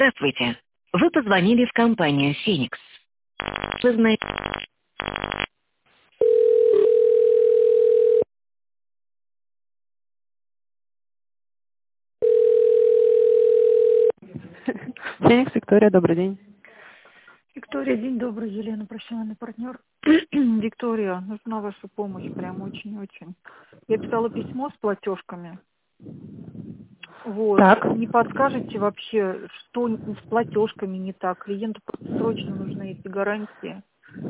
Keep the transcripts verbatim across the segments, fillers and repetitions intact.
Здравствуйте. Вы позвонили в компанию «Феникс». Вы знаете... Феникс, Виктория, добрый день. Виктория, день добрый, Елена, профессиональный партнер. Виктория, нужна ваша помощь, прям очень-очень. Я писала письмо с платежками. Вот. Так. Не подскажете вообще, что с платежками не так? Клиенту просто срочно нужны эти гарантии.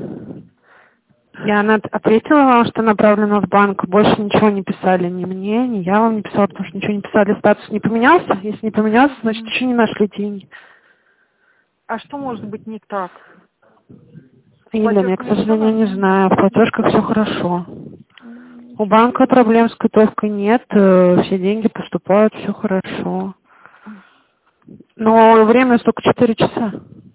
Я над- ответила вам, что направлено в банк. Больше ничего не писали ни мне, ни я вам не писала, потому что ничего не писали. Статус не поменялся. Если не поменялся, значит, Мгм. еще не нашли деньги. А что может быть не так? С Елена, я, к платежками все сожалению, не нормально? знаю. В платежках все хорошо. М, У Ничего банка себе. проблем с готовкой нет. э, Все деньги поступают, все хорошо. Но время столько четыре часа.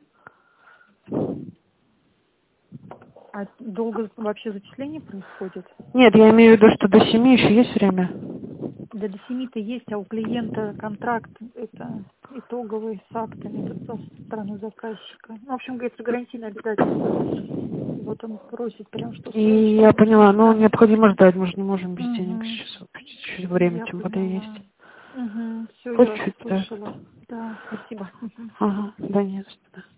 А долго вообще зачисление происходит? Нет, я имею в виду, что до семи еще есть время. Да до семи-то есть, а у клиента контракт это итоговый с актами, это со стороны заказчика. Ну, в общем, говорится, гарантийное обязательство. Вот он просит прям, что И срочно, я срочно поняла, ну, оформить. необходимо ждать, мы же не можем без денег Угу. сейчас. Чуть время, Я тем более поняла. есть. Угу. Все, я Пусть вас чуть ждет. услышала. Да, спасибо. Мгм. Ага, да нет, что.